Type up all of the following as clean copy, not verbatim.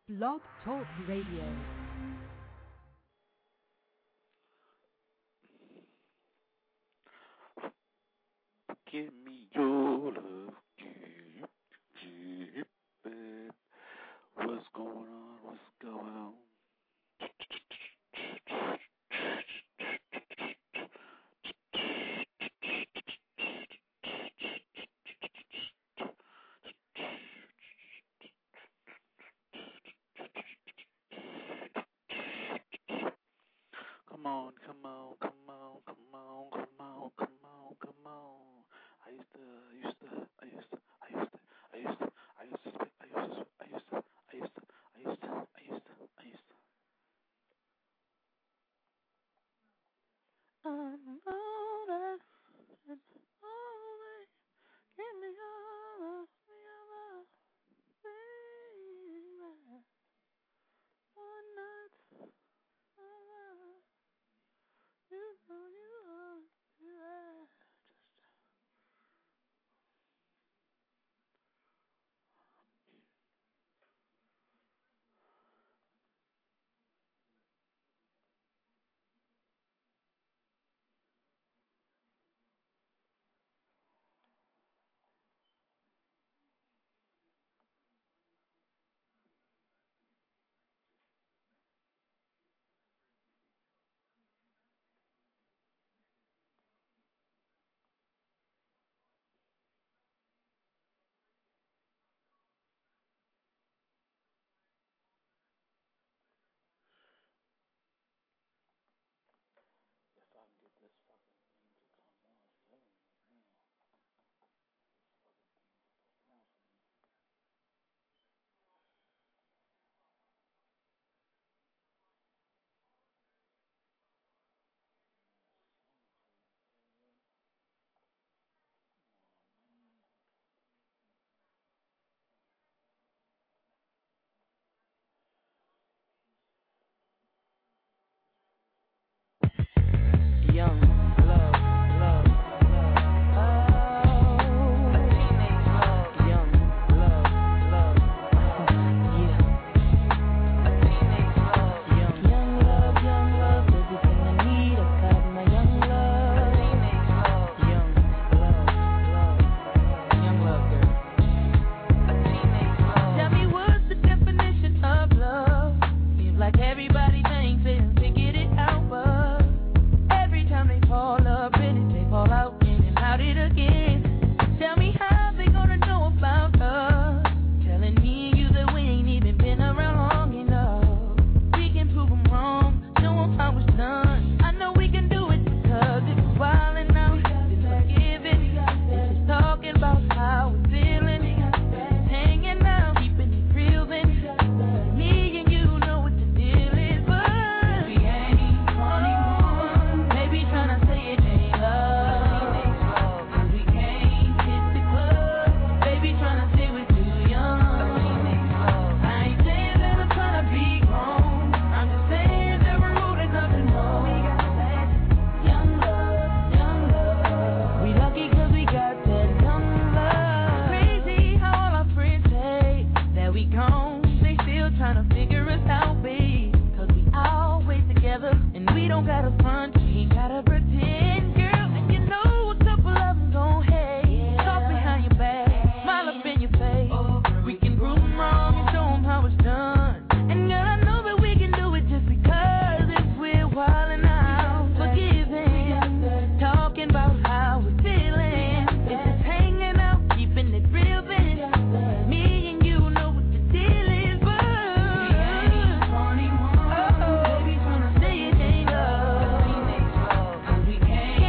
Blog Talk Radio. Give me your love, give it. What's going on? What's going on? Come on, come on, come on, come on, come on, come on, come on. I used to. I'm older and older. Give me all of your baby. One night, you know you are. If I can get this fucking thing to come on, Young love, love, love. Oh, teenage love. Young love, love. Yeah. Teenage love. Young love, everything I need. I got my young love. Teenage love. Young love, love. Young love, girl. Teenage love. Tell me what's the definition of love? Seems like everybody thinks they done figured it out, but every time they fall up in it, they fall out in and out it again. Tell me how they gonna know about us, telling me and you that we ain't even been around long enough. We can prove them wrong, show them how it's done. I know we can do it because it's wildin' out, it's forgiving. This is talking about how we're feeling, it's hanging out, keeping it real then. Me and you know what the deal is, but we ain't 21. Maybe tryna say it ain't love, 'cause we can't hit the club. Baby tryna say we're too young. I ain't saying that I'm tryna be grown. I'm just saying that we're old enough to know we got that young love. We lucky 'cause we got that young love. Crazy how all our friends say that we gone. They still tryna figure us out, babe. 'Cause we always together and we don't gotta front, we ain't gotta pretend, girl. And you know a couple of them gon' hate, talk behind your back, smile up in your face. We can prove them wrong and show them how it's done. And girl, I know that we can do it just because if we're wildin' out, forgiving, talking about how we're feeling. It's just hanging out, keeping it real then. Me and you know what the deal is, but we ain't 21. Baby tryna say it ain't love, 'cause we can't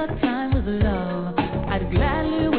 your time with love. I'd gladly